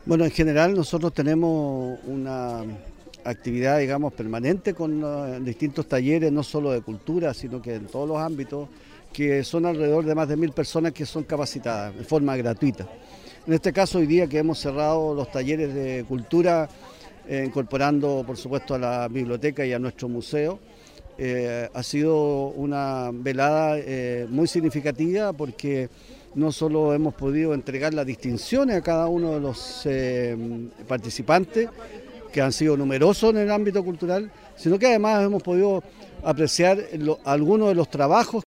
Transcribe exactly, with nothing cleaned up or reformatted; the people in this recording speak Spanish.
Bueno, en general nosotros tenemos una actividad, digamos, permanente con uh, distintos talleres, no solo de cultura, sino que en todos los ámbitos, que son alrededor de más de mil personas que son capacitadas de forma gratuita. En este caso, hoy día que hemos cerrado los talleres de cultura, eh, incorporando, por supuesto, a la biblioteca y a nuestro museo, eh, ha sido una velada eh, muy significativa porque no solo hemos podido entregar las distinciones a cada uno de los eh, participantes, que han sido numerosos en el ámbito cultural, sino que además hemos podido apreciar lo, algunos de los trabajos